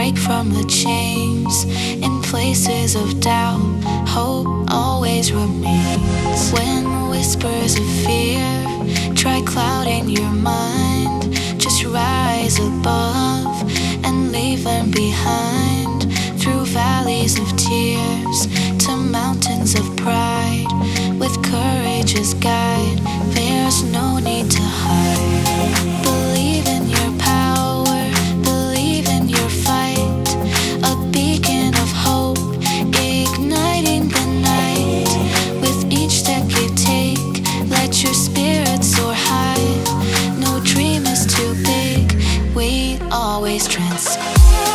break from the chains. In places of doubt, hope always remains. When whispers of fear try clouding your mind, just rise above and leave them behind. Through valleys of tears to mountains of pride, with courage as guide, there's no need to hide. Believe in your power, believe in your fight. A beacon of hope, igniting the night. With each step you take, let your spirit soar high. No dream is too big, we always transcend.